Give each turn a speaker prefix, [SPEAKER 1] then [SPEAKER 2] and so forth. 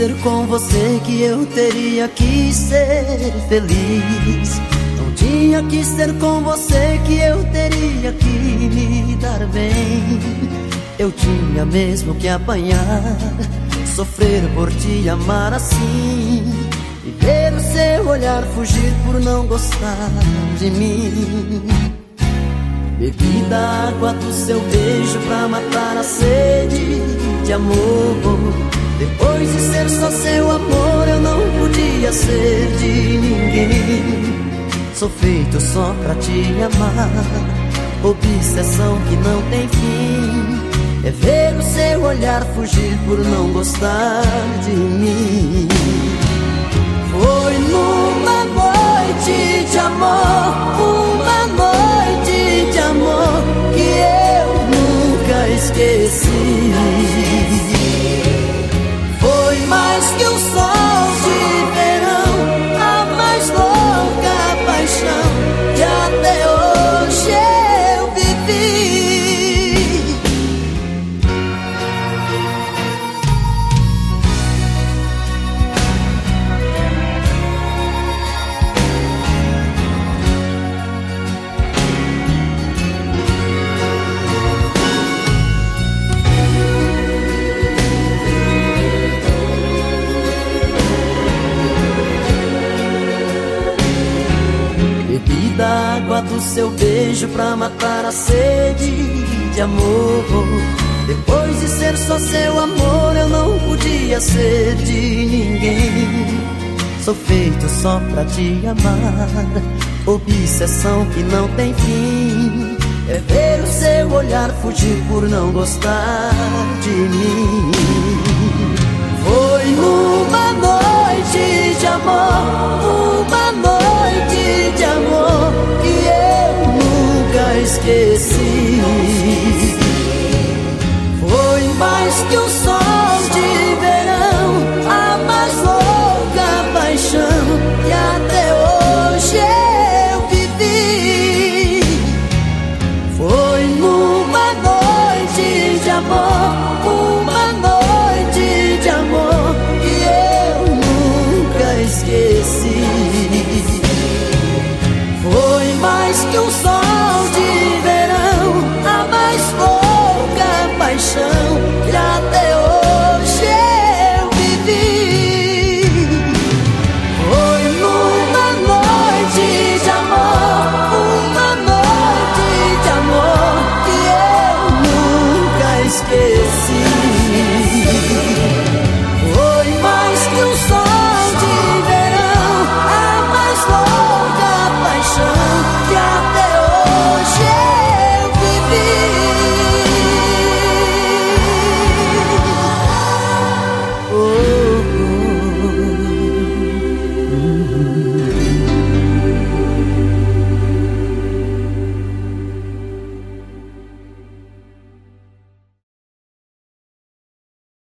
[SPEAKER 1] ser com você que eu teria que ser feliz. Não tinha que ser com você que eu teria que me dar bem. Eu tinha mesmo que apanhar, sofrer por te amar assim, e ver o seu olhar fugir por não gostar de mim. Bebi da água do seu beijo pra matar a sede de amor. Depois de ser só seu amor, eu não podia ser de ninguém. Sou feito só pra te amar, obsessão que não tem fim. É ver o seu olhar fugir por não gostar de mim. Foi numa noite de amor, uma noite de amor que eu nunca esqueci. Foi mais que um sol de verão, a mais louca paixão que até hoje eu vivi. Bebi da água do seu beijo pra matar a sede de amor. Depois de ser só seu amor, eu não podia ser de ninguém. Sou feito só pra te amar, obsessão que não tem fim. É ver o seu olhar fugir por não gostar de mim. Foi numa noite de amor, uma noite de amor que eu nunca esqueci. Foi mais que um sol de verão, a mais louca paixão que até hoje eu vivi. Foi numa noite de amor, uma noite de amor que eu nunca esqueci. Foi mais que um sol